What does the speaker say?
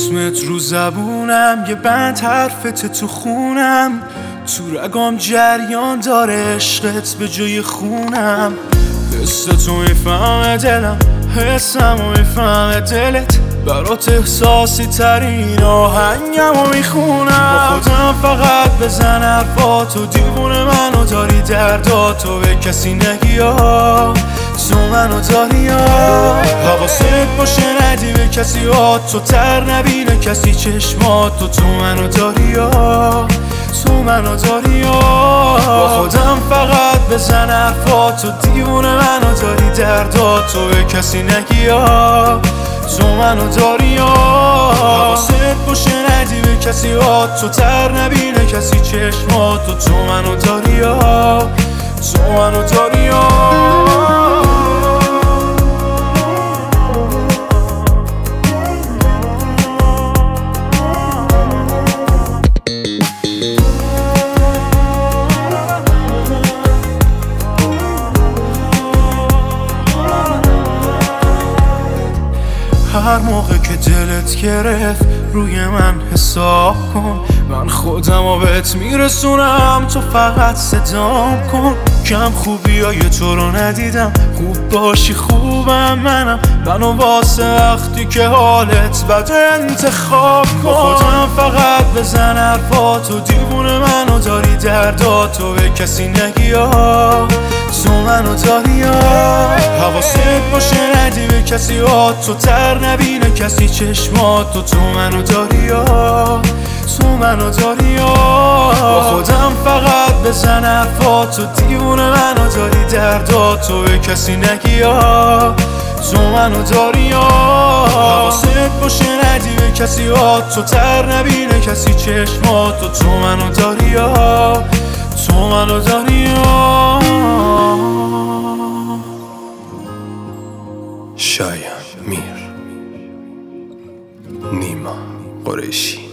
اسمت رو زبونم، یه بند حرفت تو خونم، تو رگام جریان داره عشقت به جای خونم. حس تو میفهمه دلم، حسمو میفهمه دلت، برات احساسی ترین آهنگمو میخونم. با خودم فقط بزن حرفاتو، دیوونه منو داری، درداتو به کسی نگی، تو منو داری. حواست باشه ندی به کسی، تو تر نبینه کسی چشماتو، تو منو داری، تو منو داری. با خودم فقط بزن حرفاتو، دیوونه منو داری، درداتو به کسی نگی، تو منو داری. حواست باشه ندی به کسی، تو تر نبینه کسی چشماتو، تو منو داری، تو منو داری. هر موقع که دلت گرفت روی من حساب کن، من خودمو بهت میرسونم، تو فقط صدام کن. کم خوبیای تو رو ندیدم، خوب باشی خوبم منو واسه وقتی که حالت بد انتخاب کن. با خودم فقط بزن حرفاتو، دیوونه منو داری، درداتو به کسی نگی، تو منو داری. حواست باشه ندی به کسی، تو تر نبینه کسی چشماتو، تو منو داری، تو منو داری. با خودم فقط بزن حرفاتو، دیوونه منو داری، درداتو به کسی نگی، تو منو داری. حواست باشه ندی به کسی، تو تر نبینه کسی چشماتو، تو منو داری، تو منو داری. شایان میر، نیما قریشی.